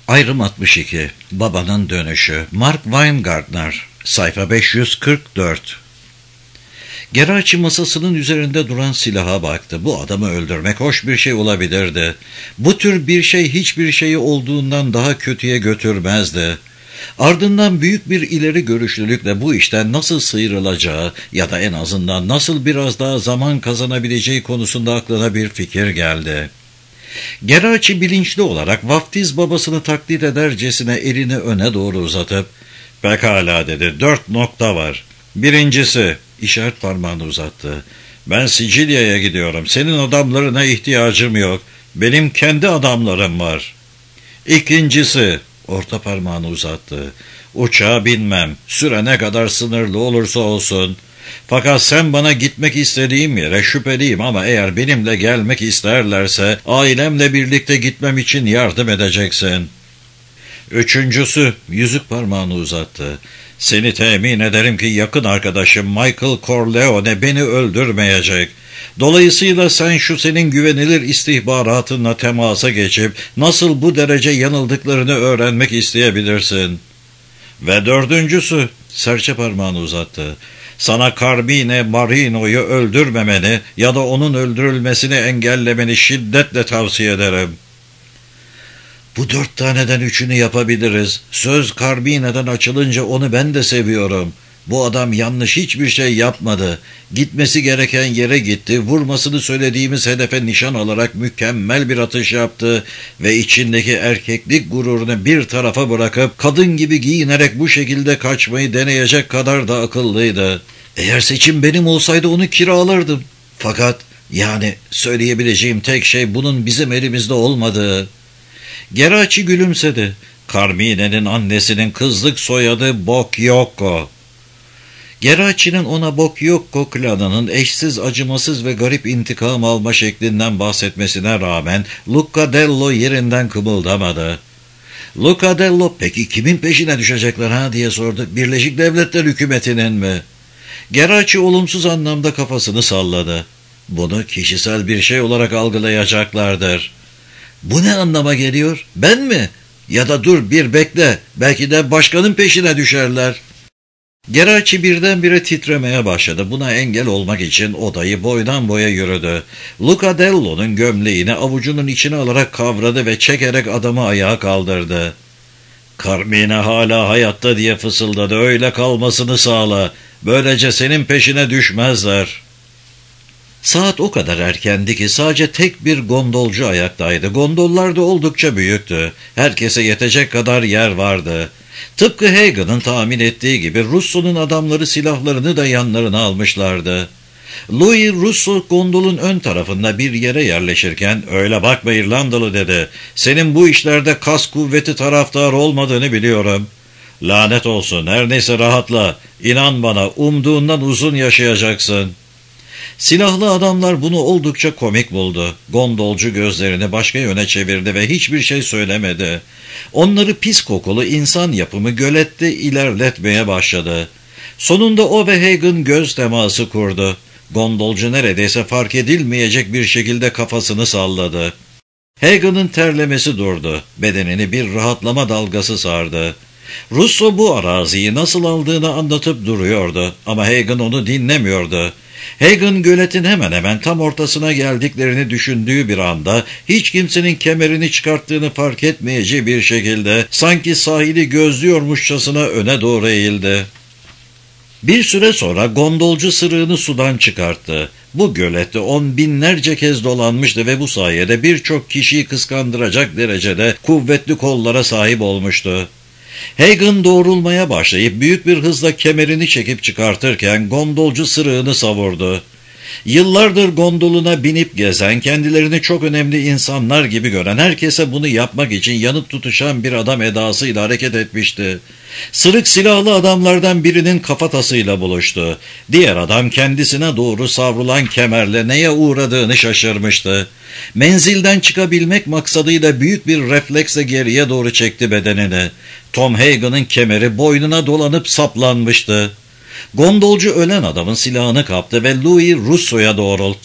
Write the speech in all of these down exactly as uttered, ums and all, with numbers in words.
Ayrım altmış iki. Babanın dönüşü. Mark Weingartner. Sayfa beş yüz kırk dört. Geraci masasının üzerinde duran silaha baktı. Bu adamı öldürmek hoş bir şey olabilirdi. Bu tür bir şey hiçbir şeyi olduğundan daha kötüye götürmezdi. Ardından büyük bir ileri görüşlülükle bu işten nasıl sıyrılacağı ya da en azından nasıl biraz daha zaman kazanabileceği konusunda aklına bir fikir geldi. Geraci bilinçli olarak vaftiz babasını taklit edercesine elini öne doğru uzatıp "Pekala" dedi, "dört nokta var. Birincisi," işaret parmağını uzattı, "ben Sicilya'ya gidiyorum. Senin adamlarına ihtiyacım yok. Benim kendi adamlarım var. İkincisi," orta parmağını uzattı, "uçağa binmem. Süre ne kadar sınırlı olursa olsun. Fakat sen bana gitmek istediğim yere şüpheliyim ama eğer benimle gelmek isterlerse ailemle birlikte gitmem için yardım edeceksin. Üçüncüsü," yüzük parmağını uzattı, "seni temin ederim ki yakın arkadaşım Michael Corleone beni öldürmeyecek. Dolayısıyla sen şu senin güvenilir istihbaratınla temasa geçip nasıl bu derece yanıldıklarını öğrenmek isteyebilirsin. Ve dördüncüsü," serçe parmağını uzattı, "sana Carmine Marino'yu öldürmemeni ya da onun öldürülmesini engellemeni şiddetle tavsiye ederim." "Bu dört taneden üçünü yapabiliriz. Söz Carmine'den açılınca onu ben de seviyorum. Bu adam yanlış hiçbir şey yapmadı. Gitmesi gereken yere gitti, vurmasını söylediğimiz hedefe nişan alarak mükemmel bir atış yaptı ve içindeki erkeklik gururunu bir tarafa bırakıp kadın gibi giyinerek bu şekilde kaçmayı deneyecek kadar da akıllıydı. Eğer seçim benim olsaydı onu kiralardım. Fakat yani söyleyebileceğim tek şey bunun bizim elimizde olmadığı." Geraci gülümsedi. Carmine'nin annesinin kızlık soyadı Bocchiocco. Geraci'nin ona Bocchiocco klanının eşsiz, acımasız ve garip intikam alma şeklinden bahsetmesine rağmen Luccadello yerinden kımıldamadı. "Luccadello, peki kimin peşine düşecekler ha?" diye sordu. "Birleşik Devletler hükümetinin mi?" Geraci olumsuz anlamda kafasını salladı. "Bunu kişisel bir şey olarak algılayacaklardır." "Bu ne anlama geliyor? Ben mi? Ya da dur bir bekle, belki de başkanın peşine düşerler." Geraci birdenbire titremeye başladı. Buna engel olmak için odayı boydan boya yürüdü. Luccadello'nun gömleğini avucunun içine alarak kavradı ve çekerek adamı ayağa kaldırdı. "Carmine hala hayatta" diye fısıldadı. "Öyle kalmasını sağla. Böylece senin peşine düşmezler." Saat o kadar erkendi ki sadece tek bir gondolcu ayaktaydı. Gondollar da oldukça büyüktü. Herkese yetecek kadar yer vardı. Tıpkı Hagen'ın tahmin ettiği gibi Russo'nun adamları silahlarını da yanlarına almışlardı. Louis Russo gondolun ön tarafında bir yere yerleşirken "Öyle bakma İrlandalı" dedi. "Senin bu işlerde kas kuvveti taraftarı olmadığını biliyorum. Lanet olsun, her neyse rahatla. İnan bana, umduğundan uzun yaşayacaksın." Silahlı adamlar bunu oldukça komik buldu. Gondolcu gözlerini başka yöne çevirdi ve hiçbir şey söylemedi. Onları pis kokulu insan yapımı gölette ilerletmeye başladı. Sonunda o ve Hagen göz teması kurdu. Gondolcu neredeyse fark edilmeyecek bir şekilde kafasını salladı. Hagen'ın terlemesi durdu. Bedenini bir rahatlama dalgası sardı. Russo bu araziyi nasıl aldığını anlatıp duruyordu ama Hagen onu dinlemiyordu. Hagen göletin hemen hemen tam ortasına geldiklerini düşündüğü bir anda hiç kimsenin kemerini çıkarttığını fark etmeyeceği bir şekilde sanki sahili gözlüyormuşçasına öne doğru eğildi. Bir süre sonra gondolcu sırığını sudan çıkarttı. Bu gölette on binlerce kez dolanmıştı ve bu sayede birçok kişiyi kıskandıracak derecede kuvvetli kollara sahip olmuştu. Hagen doğrulmaya başlayıp büyük bir hızla kemerini çekip çıkartırken gondolcu sırığını savurdu. Yıllardır gondoluna binip gezen, kendilerini çok önemli insanlar gibi gören, herkese bunu yapmak için yanıp tutuşan bir adam edasıyla hareket etmişti. Sırık silahlı adamlardan birinin kafatasıyla buluştu. Diğer adam kendisine doğru savrulan kemerle neye uğradığını şaşırmıştı. Menzilden çıkabilmek maksadıyla büyük bir refleksle geriye doğru çekti bedenini. Tom Hagen'ın kemeri boynuna dolanıp saplanmıştı. Gondolcu ölen adamın silahını kaptı ve Louis Russo'ya doğrulttu.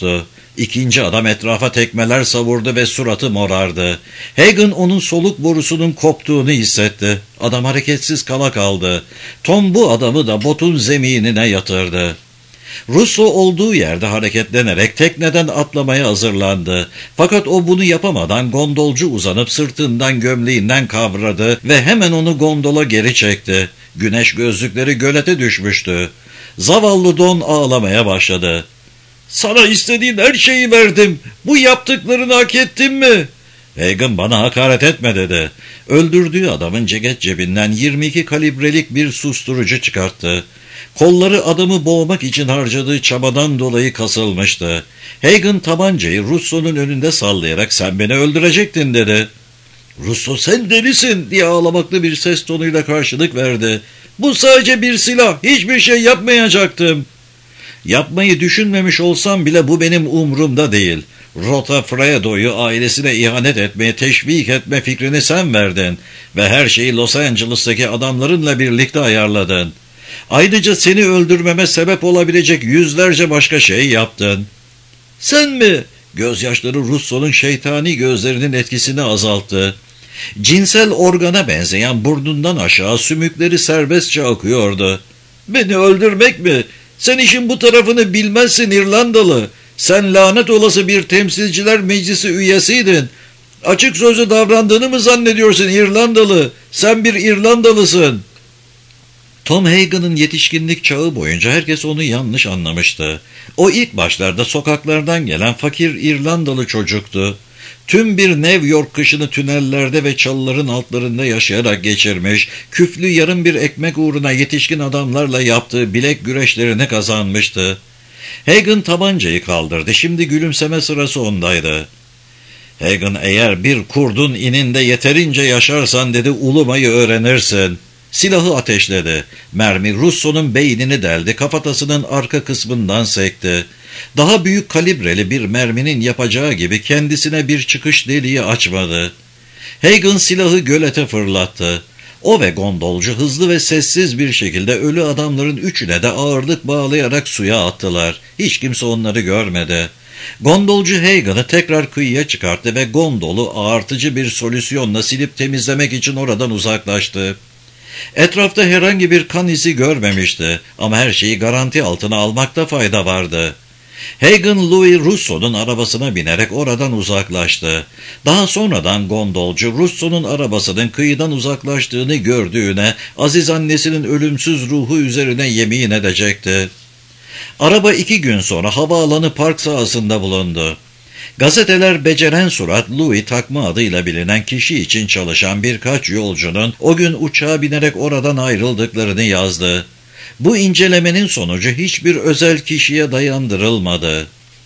İkinci adam etrafa tekmeler savurdu ve suratı morardı. Hagen onun soluk borusunun koptuğunu hissetti. Adam hareketsiz kala kaldı. Tom bu adamı da botun zeminine yatırdı. Russo olduğu yerde hareketlenerek tekneden atlamaya hazırlandı. Fakat o bunu yapamadan gondolcu uzanıp sırtından gömleğinden kavradı ve hemen onu gondola geri çekti. Güneş gözlükleri gölete düşmüştü. Zavallı Don ağlamaya başladı. "Sana istediğin her şeyi verdim. Bu yaptıklarını hak ettin mi?" Hagen bana hakaret etme dedi. Öldürdüğü adamın ceket cebinden yirmi iki kalibrelik bir susturucu çıkarttı. Kolları adamı boğmak için harcadığı çabadan dolayı kasılmıştı. Hagen tabancayı Russo'nun önünde sallayarak "Sen beni öldürecektin" dedi. Russo "Sen delisin" diye ağlamaklı bir ses tonuyla karşılık verdi. "Bu sadece bir silah. Hiçbir şey yapmayacaktım." "Yapmayı düşünmemiş olsam bile bu benim umurumda değil. Rota Fredo'yu ailesine ihanet etmeye teşvik etme fikrini sen verdin ve her şeyi Los Angeles'taki adamlarınla birlikte ayarladın. Ayrıca seni öldürmeme sebep olabilecek yüzlerce başka şey yaptın." "Sen mi?" Gözyaşları Russo'nun şeytani gözlerinin etkisini azalttı. Cinsel organa benzeyen burnundan aşağı sümükleri serbestçe akıyordu. "Beni öldürmek mi? Sen işin bu tarafını bilmezsin İrlandalı. Sen lanet olası bir temsilciler meclisi üyesiydin. Açık sözlü davrandığını mı zannediyorsun İrlandalı? Sen bir İrlandalısın." Tom Hagen'ın yetişkinlik çağı boyunca herkes onu yanlış anlamıştı. O ilk başlarda sokaklardan gelen fakir İrlandalı çocuktu. Tüm bir New York kışını tünellerde ve çalıların altlarında yaşayarak geçirmiş, küflü yarım bir ekmek uğruna yetişkin adamlarla yaptığı bilek güreşlerini kazanmıştı. Hagen tabancayı kaldırdı. Şimdi gülümseme sırası ondaydı. "Hagen, eğer bir kurdun ininde yeterince yaşarsan" dedi, "ulumayı öğrenirsin." Silahı ateşledi. Mermi Russo'nun beynini deldi, kafatasının arka kısmından sekti. Daha büyük kalibreli bir merminin yapacağı gibi kendisine bir çıkış deliği açmadı. Hagen silahı gölete fırlattı. O ve gondolcu hızlı ve sessiz bir şekilde ölü adamların üçüne de ağırlık bağlayarak suya attılar. Hiç kimse onları görmedi. Gondolcu Hagen'ı tekrar kıyıya çıkarttı ve gondolu ağartıcı bir solüsyonla silip temizlemek için oradan uzaklaştı. Etrafta herhangi bir kan izi görmemişti ama her şeyi garanti altına almakta fayda vardı. Hagen, Louis Russo'nun arabasına binerek oradan uzaklaştı. Daha sonradan gondolcu Russo'nun arabasının kıyıdan uzaklaştığını gördüğüne, aziz annesinin ölümsüz ruhu üzerine yemin edecekti. Araba iki gün sonra havaalanı park sahasında bulundu. Gazeteler beceren surat Louis takma adıyla bilinen kişi için çalışan birkaç yolcunun o gün uçağa binerek oradan ayrıldıklarını yazdı. Bu incelemenin sonucu hiçbir özel kişiye dayandırılmadı.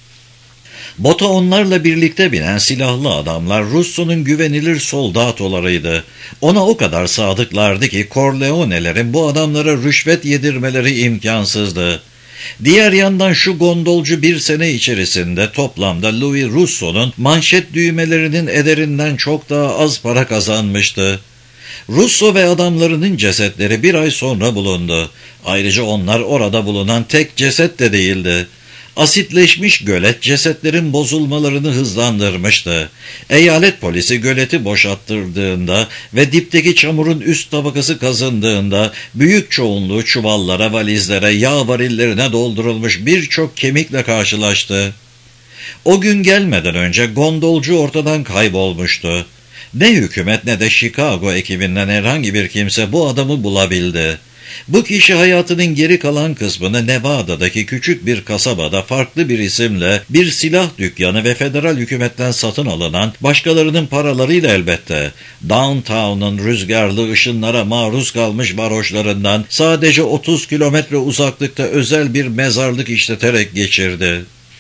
Bota onlarla birlikte binen silahlı adamlar Russo'nun güvenilir soldatolarıydı. Ona o kadar sadıklardı ki Corleone'lerin bu adamlara rüşvet yedirmeleri imkansızdı. Diğer yandan şu gondolcu bir sene içerisinde toplamda Louis Russo'nun manşet düğmelerinin ederinden çok daha az para kazanmıştı. Russo ve adamlarının cesetleri bir ay sonra bulundu. Ayrıca onlar orada bulunan tek ceset de değildi. Asitleşmiş gölet cesetlerin bozulmalarını hızlandırmıştı. Eyalet polisi göleti boşalttırdığında ve dipteki çamurun üst tabakası kazındığında büyük çoğunluğu çuvallara, valizlere, yağ varillerine doldurulmuş birçok kemikle karşılaştı. O gün gelmeden önce gondolcu ortadan kaybolmuştu. Ne hükümet ne de Chicago ekibinden herhangi bir kimse bu adamı bulabildi. Bu kişi hayatının geri kalan kısmını Nevada'daki küçük bir kasabada farklı bir isimle bir silah dükkanı ve federal hükümetten satın alınan, başkalarının paralarıyla elbette, downtown'un rüzgarlı ışınlara maruz kalmış varoşlarından sadece otuz kilometre uzaklıkta özel bir mezarlık işleterek geçirdi.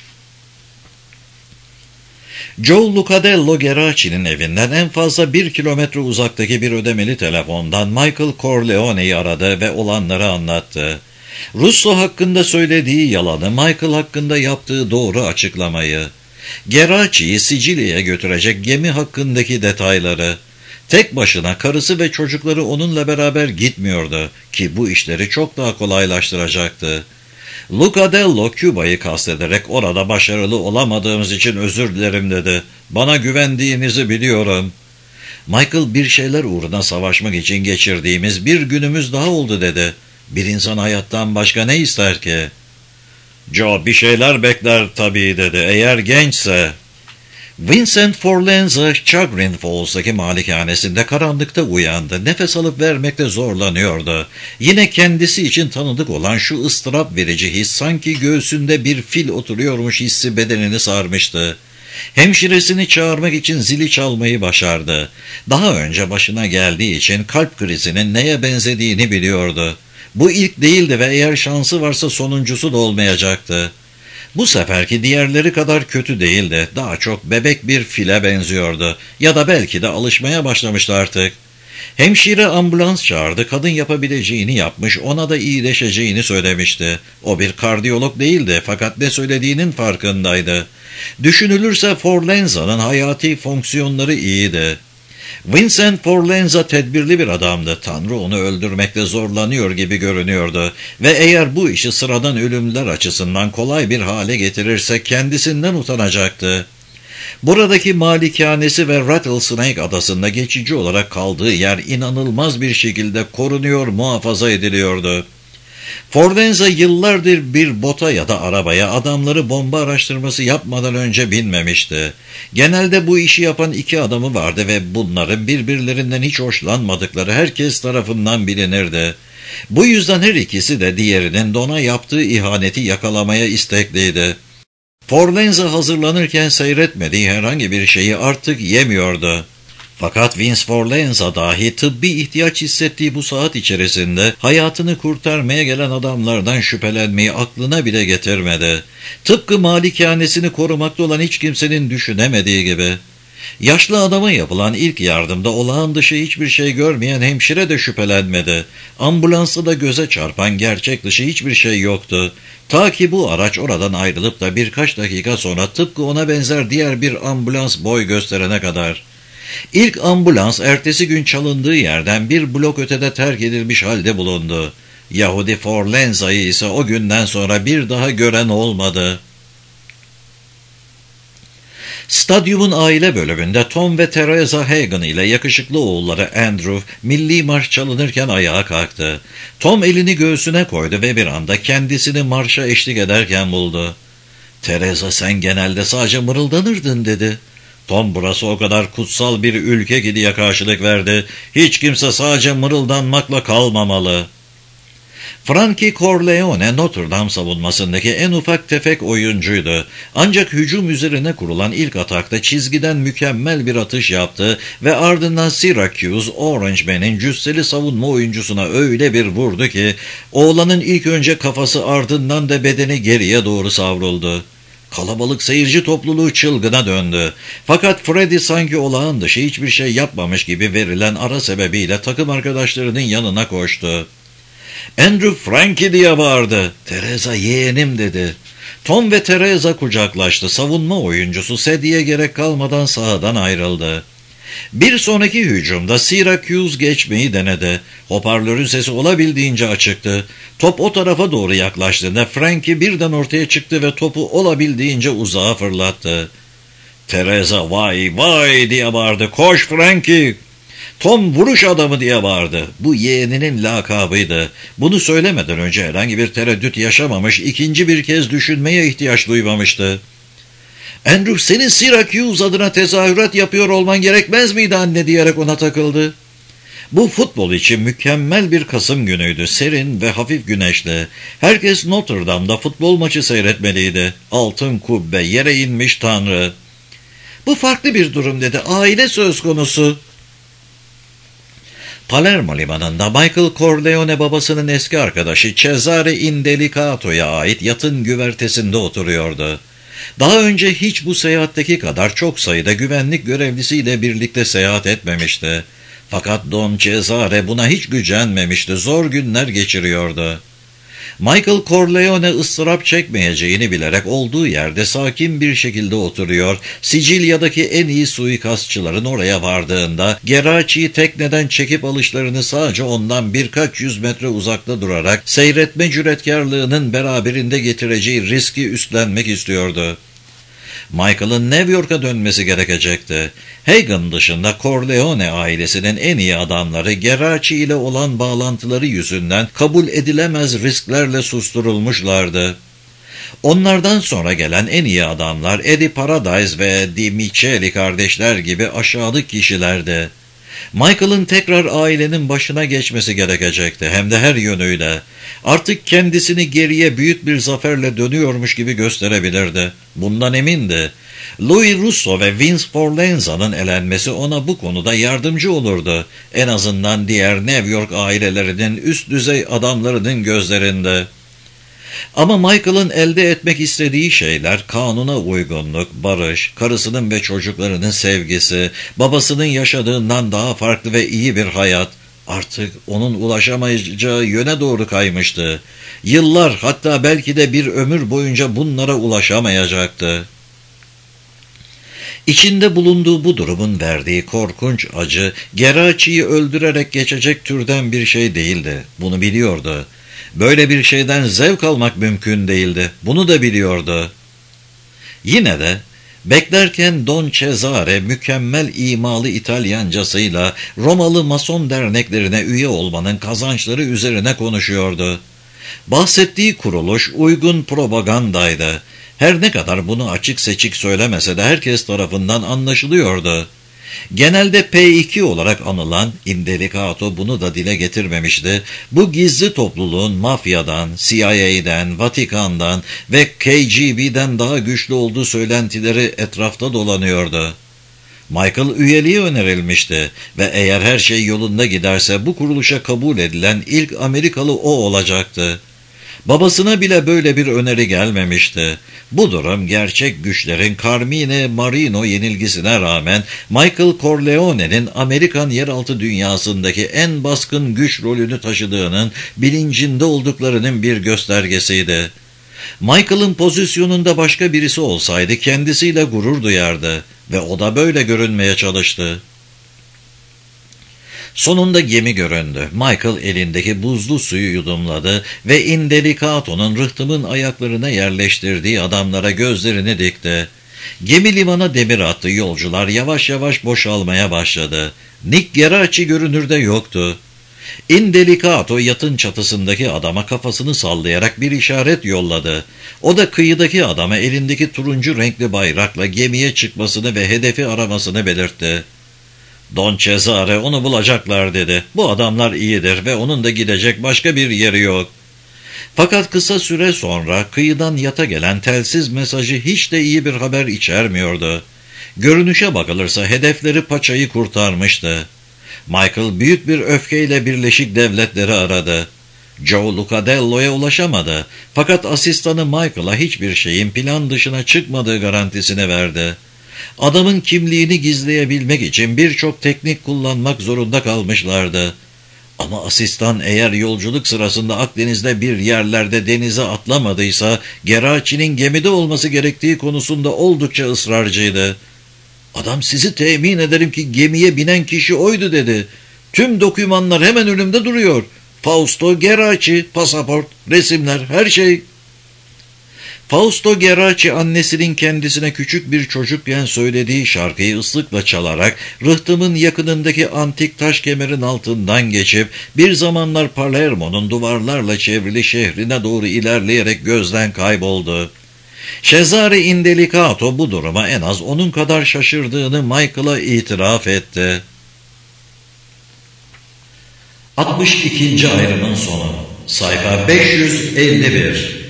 Joe Lucadello Geraci'nin evinden en fazla bir kilometre uzaktaki bir ödemeli telefondan Michael Corleone'yi aradı ve olanları anlattı. Russo hakkında söylediği yalanı, Michael hakkında yaptığı doğru açıklamayı, Geraci'yi Sicilya'ya götürecek gemi hakkındaki detayları. Tek başına karısı ve çocukları onunla beraber gitmiyordu ki bu işleri çok daha kolaylaştıracaktı. Luca Dello Küba'yı kastederek orada başarılı olamadığımız için özür dilerim dedi. Bana güvendiğinizi biliyorum. Michael bir şeyler uğruna savaşmak için geçirdiğimiz bir günümüz daha oldu dedi. Bir insan hayattan başka ne ister ki? Joe bir şeyler bekler tabii dedi. Eğer gençse. Vincent Forlenza, Chagrin Falls'daki malikanesinde karanlıkta uyandı. Nefes alıp vermekte zorlanıyordu. Yine kendisi için tanıdık olan şu ıstırap verici his, sanki göğsünde bir fil oturuyormuş hissi bedenini sarmıştı. Hemşiresini çağırmak için zili çalmayı başardı. Daha önce başına geldiği için kalp krizinin neye benzediğini biliyordu. Bu ilk değildi ve eğer şansı varsa sonuncusu da olmayacaktı. Bu seferki diğerleri kadar kötü değildi. Daha çok bebek bir file benziyordu. Ya da belki de alışmaya başlamıştı artık. Hemşire ambulans çağırdı. Kadın yapabileceğini yapmış, ona da iyileşeceğini söylemişti. O bir kardiyolog değildi fakat ne söylediğinin farkındaydı. Düşünülürse Forlenza'nın hayati fonksiyonları iyiydi. Vincent Forlenza tedbirli bir adamdı. Tanrı onu öldürmekte zorlanıyor gibi görünüyordu. Ve eğer bu işi sıradan ölümler açısından kolay bir hale getirirse kendisinden utanacaktı. Buradaki malikanesi ve Rattlesnake adasında geçici olarak kaldığı yer inanılmaz bir şekilde korunuyor, muhafaza ediliyordu. Forlenza yıllardır bir bota ya da arabaya adamları bomba araştırması yapmadan önce binmemişti. Genelde bu işi yapan iki adamı vardı ve bunların birbirlerinden hiç hoşlanmadıkları herkes tarafından bilinirdi. Bu yüzden her ikisi de diğerinin de ona yaptığı ihaneti yakalamaya istekliydi. Forlenza hazırlanırken seyretmediği herhangi bir şeyi artık yemiyordu. Fakat Vince Forlenza dahi tıbbi ihtiyaç hissettiği bu saat içerisinde hayatını kurtarmaya gelen adamlardan şüphelenmeyi aklına bile getirmedi. Tıpkı malikanesini korumakta olan hiç kimsenin düşünemediği gibi. Yaşlı adama yapılan ilk yardımda olağan dışı hiçbir şey görmeyen hemşire de şüphelenmedi. Ambulansta da göze çarpan gerçek dışı hiçbir şey yoktu. Ta ki bu araç oradan ayrılıp da birkaç dakika sonra tıpkı ona benzer diğer bir ambulans boy gösterene kadar. İlk ambulans ertesi gün çalındığı yerden bir blok ötede terk edilmiş halde bulundu. Yahudi Forlenza'yı ise o günden sonra bir daha gören olmadı. Stadyumun aile bölümünde Tom ve Teresa Hagen ile yakışıklı oğulları Andrew, milli marş çalınırken ayağa kalktı. Tom elini göğsüne koydu ve bir anda kendisini marşa eşlik ederken buldu. "Teresa, sen genelde sadece mırıldanırdın," dedi. Tom, burası o kadar kutsal bir ülke ki diye karşılık verdi. Hiç kimse sadece mırıldanmakla kalmamalı. Frankie Corleone Notre Dame savunmasındaki en ufak tefek oyuncuydu. Ancak hücum üzerine kurulan ilk atakta çizgiden mükemmel bir atış yaptı ve ardından Syracuse Orangemen'in cüsseli savunma oyuncusuna öyle bir vurdu ki oğlanın ilk önce kafası ardından da bedeni geriye doğru savruldu. Kalabalık seyirci topluluğu çılgına döndü. Fakat Freddy sanki olağan dışı hiçbir şey yapmamış gibi verilen ara sebebiyle takım arkadaşlarının yanına koştu. Andrew, "Frankie," diye bağırdı. "Teresa, yeğenim," dedi. Tom ve Teresa kucaklaştı. Savunma oyuncusu Sedi'ye gerek kalmadan sahadan ayrıldı. Bir sonraki hücumda Syracuse geçmeyi denedi. Hoparlörün sesi olabildiğince açıktı. Top o tarafa doğru yaklaştığında Frankie birden ortaya çıktı ve topu olabildiğince uzağa fırlattı. Teresa, "Vay vay," diye bağırdı. "Koş Frankie!" Tom, "Vuruş adamı," diye bağırdı. Bu yeğeninin lakabıydı. Bunu söylemeden önce herhangi bir tereddüt yaşamamış, ikinci bir kez düşünmeye ihtiyaç duymamıştı. "Andrew, senin Syracuse adına tezahürat yapıyor olman gerekmez miydi anne?" diyerek ona takıldı. Bu futbol için mükemmel bir Kasım günüydü. Serin ve hafif güneşli. Herkes Notre Dame'da futbol maçı seyretmeliydi. Altın kubbe, yere inmiş Tanrı. "Bu farklı bir durum," dedi. "Aile söz konusu." Palermo limanında Michael Corleone babasının eski arkadaşı Cesare Indelicato'ya ait yatın güvertesinde oturuyordu. Daha önce hiç bu seyahatteki kadar çok sayıda güvenlik görevlisiyle birlikte seyahat etmemişti. Fakat Don Cesare buna hiç gücenmemişti, zor günler geçiriyordu. Michael Corleone ıstırap çekmeyeceğini bilerek olduğu yerde sakin bir şekilde oturuyor. Sicilya'daki en iyi suikastçıların oraya vardığında Geraci'yi tekneden çekip alışlarını sadece ondan birkaç yüz metre uzakta durarak seyretme cüretkarlığının beraberinde getireceği riski üstlenmek istiyordu. Michael'ın New York'a dönmesi gerekecekti. Hagen dışında Corleone ailesinin en iyi adamları Geraci ile olan bağlantıları yüzünden kabul edilemez risklerle susturulmuşlardı. Onlardan sonra gelen en iyi adamlar Eddie Paradise ve Di Micheli kardeşler gibi aşağılık kişilerdi. Michael'ın tekrar ailenin başına geçmesi gerekecekti, hem de her yönüyle. Artık kendisini geriye büyük bir zaferle dönüyormuş gibi gösterebilirdi. Bundan emindi. Louis Russo ve Vince Forlenza'nın elenmesi ona bu konuda yardımcı olurdu. En azından diğer New York ailelerinin üst düzey adamlarının gözlerinde. Ama Michael'ın elde etmek istediği şeyler kanuna uygunluk, barış, karısının ve çocuklarının sevgisi, babasının yaşadığından daha farklı ve iyi bir hayat artık onun ulaşamayacağı yöne doğru kaymıştı. Yıllar, hatta belki de bir ömür boyunca bunlara ulaşamayacaktı. İçinde bulunduğu bu durumun verdiği korkunç acı, Geraci'yi öldürerek geçecek türden bir şey değildi. Bunu biliyordu. Böyle bir şeyden zevk almak mümkün değildi. Bunu da biliyordu. Yine de beklerken Don Cesare mükemmel imalı İtalyancasıyla Romalı Mason derneklerine üye olmanın kazançları üzerine konuşuyordu. Bahsettiği kuruluş uygun propagandaydı. Her ne kadar bunu açık seçik söylemese de herkes tarafından anlaşılıyordu. Genelde P iki olarak anılan Indelicato bunu da dile getirmemişti. Bu gizli topluluğun mafyadan, C I A'den, Vatikan'dan ve K G B'den daha güçlü olduğu söylentileri etrafta dolanıyordu. Michael üyeliği önerilmişti ve eğer her şey yolunda giderse bu kuruluşa kabul edilen ilk Amerikalı o olacaktı. Babasına bile böyle bir öneri gelmemişti. Bu durum gerçek güçlerin Carmine Marino yenilgisine rağmen Michael Corleone'nin Amerikan yeraltı dünyasındaki en baskın güç rolünü taşıdığının bilincinde olduklarının bir göstergesiydi. Michael'ın pozisyonunda başka birisi olsaydı kendisiyle gurur duyardı ve o da böyle görünmeye çalıştı. Sonunda gemi göründü. Michael elindeki buzlu suyu yudumladı ve Indelicato'nun rıhtımın ayaklarına yerleştirdiği adamlara gözlerini dikti. Gemi limana demir attı, yolcular yavaş yavaş boşalmaya başladı. Nick Geraci görünürde yoktu. Indelicato yatın çatısındaki adama kafasını sallayarak bir işaret yolladı. O da kıyıdaki adama elindeki turuncu renkli bayrakla gemiye çıkmasını ve hedefi aramasını belirtti. Don Cesare onu bulacaklar dedi. Bu adamlar iyidir ve onun da gidecek başka bir yeri yok. Fakat kısa süre sonra kıyıdan yata gelen telsiz mesajı hiç de iyi bir haber içermiyordu. Görünüşe bakılırsa hedefleri paçayı kurtarmıştı. Michael büyük bir öfkeyle Birleşik Devletleri aradı. Joe Lucadello'ya ulaşamadı. Fakat asistanı Michael'a hiçbir şeyin plan dışına çıkmadığı garantisini verdi. Adamın kimliğini gizleyebilmek için birçok teknik kullanmak zorunda kalmışlardı. Ama asistan eğer yolculuk sırasında Akdeniz'de bir yerlerde denize atlamadıysa Geraci'nin gemide olması gerektiği konusunda oldukça ısrarcıydı. Adam sizi temin ederim ki gemiye binen kişi oydu dedi. Tüm dokümanlar hemen önümde duruyor. Fausto Geraci, pasaport, resimler, her şey. Fausto Geraci annesinin kendisine küçük bir çocukken söylediği şarkıyı ıslıkla çalarak rıhtımın yakınındaki antik taş kemerin altından geçip bir zamanlar Palermo'nun duvarlarla çevrili şehrine doğru ilerleyerek gözden kayboldu. Cesare Indelicato bu duruma en az onun kadar şaşırdığını Michael'a itiraf etti. altmış ikinci ayrımın sonu. Sayfa beş yüz elli bir.